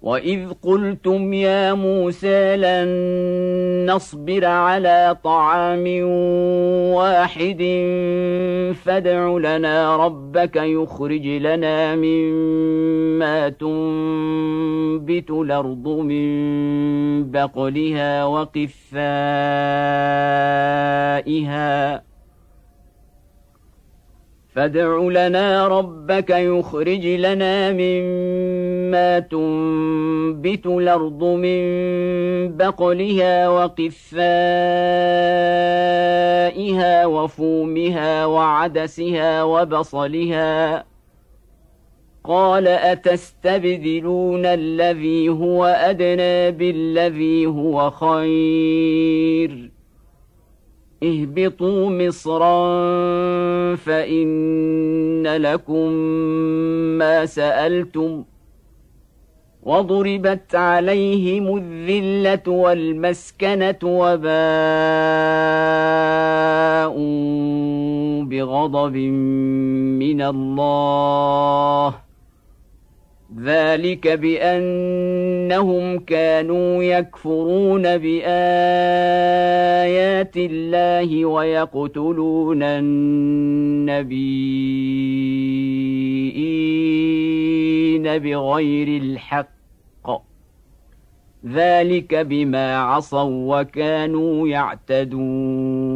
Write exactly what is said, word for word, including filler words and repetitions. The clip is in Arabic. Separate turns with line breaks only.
وإذ قلتم يا موسى لن نصبر على طعام واحد فادع لنا ربك يخرج لنا مما تنبت الأرض من بقلها وقثائها فادع لنا ربك يخرج لنا مما تنبت الأرض من بقلها وقثائها وفومها وعدسها وبصلها قال أتستبدلون الذي هو أدنى بالذي هو خير اهبطوا مصرا فإن لكم ما سألتم وضربت عليهم الذلة والمسكنة وباءوا بغضب من الله ذلك بأنهم كانوا يكفرون بآيات الله ويقتلون النبيين بغير الحق ذلك بما عصوا وكانوا يعتدون